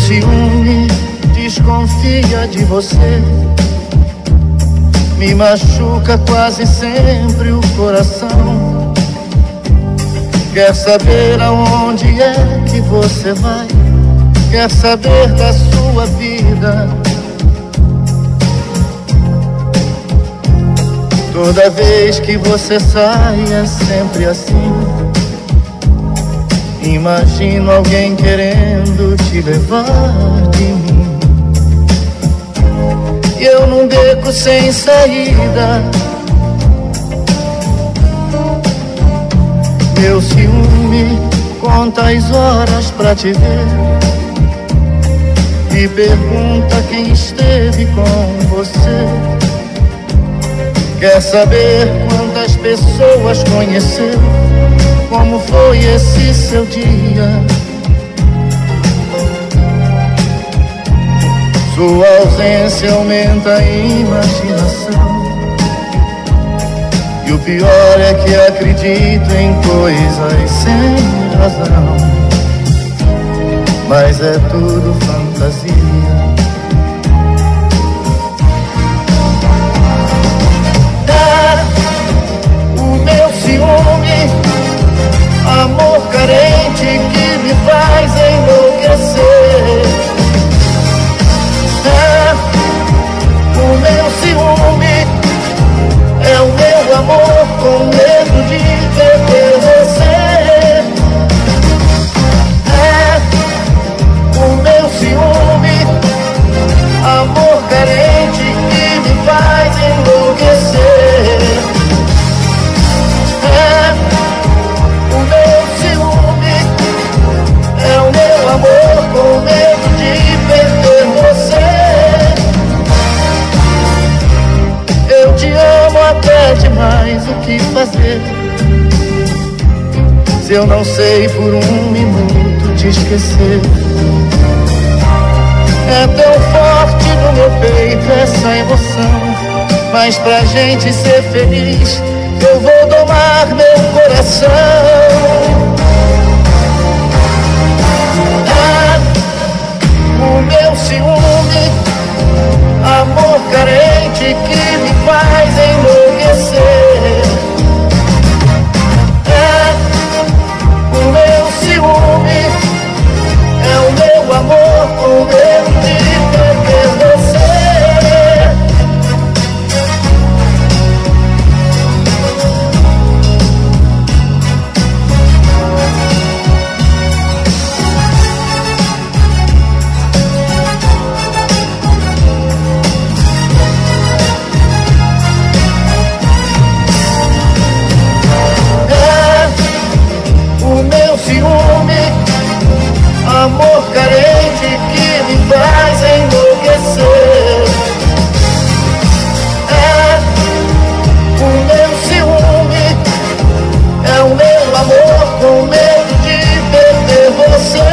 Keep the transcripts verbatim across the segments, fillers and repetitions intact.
ciúme desconfia de você, me machuca quase sempre o coração. Quer saber aonde é que você vai, quer saber da sua vida. Toda vez que você sai é sempre assim. Imagino alguém querendo te levar de mim, e eu num beco sem saída. Meu ciúme conta as horas pra te ver e pergunta quem esteve com você. Quer saber quantas pessoas conheceu, como foi esse seu dia. Sua ausência aumenta a imaginação, e o pior é que acredito em coisas sem razão, mas é tudo fantasia. Ciúme, amor carente que me faz enlouquecer. É o meu ciúme, é o meu amor com medo de perder você. É o meu ciúme, amor carente que me faz enlouquecer. Amor com medo de perder você. Eu te amo até demais, o que fazer se eu não sei por um minuto te esquecer? É tão forte no meu peito essa emoção, mas pra gente ser feliz eu vou domar meu coração. O meu ciúme, amor carente que me faz enlouquecer. É o meu ciúme, é o meu amor com medo de perder você. Amor carente que me faz enlouquecer. É o meu ciúme, é o meu amor com medo de perder você.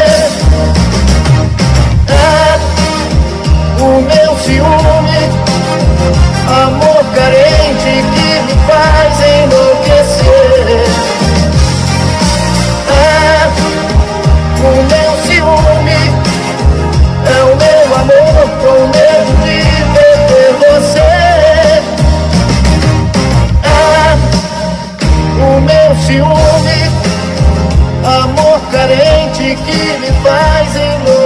É o meu ciúme, amor carente que me faz enlouquecer. O meu ciúme é o meu amor com medo de perder você. É o meu ciúme, amor carente que me faz enlouquecer.